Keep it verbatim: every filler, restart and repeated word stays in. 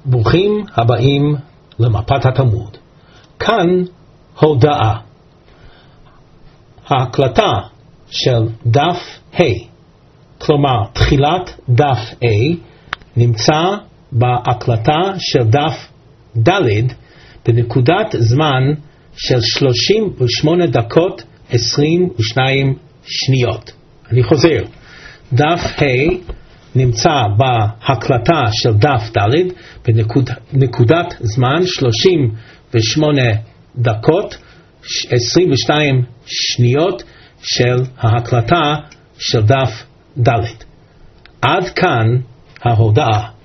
ברוכים הבאים למפת התלמוד. כאן הודעה. ההקלטה של דף ה', כלומר תחילת דף A, נמצא בהקלטה של דף ד' בנקודת זמן של שלושים ושמונה דקות עשרים ושתיים שניות. אני חוזר. דף ה' נמצא בהקלטה של דף ד' בנקודת זמן שלושים ושמונה דקות עשרים ושתיים שניות של ההקלטה של דף ד'. עד כאן ההודעה.